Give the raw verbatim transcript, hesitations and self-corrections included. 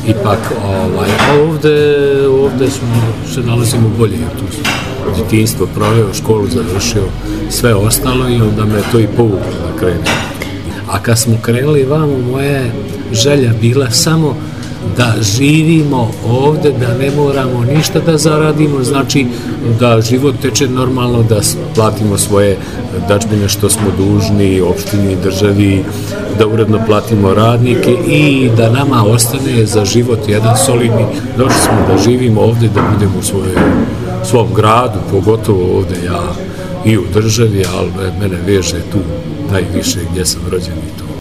ipak ovaj, ovde, ovde smo, se nalazimo bolje, tu sam djetinjstvo proveo, školu završio, sve ostalo i onda me to i povuklo da krenem. A kad smo krenuli vamo, moja želja bila samo da živimo ovde, da ne moramo ništa da zaradimo, znači da život teče normalno, da platimo svoje dažbine što smo dužni, opštini, državi, da uredno platimo radnike i da nama ostane za život jedan solidni. Došli smo da živimo ovde, da budemo u svojoj, svom gradu, pogotovo ovde ja i u državi, ali mene veže tu najviše gdje sam rođen i to.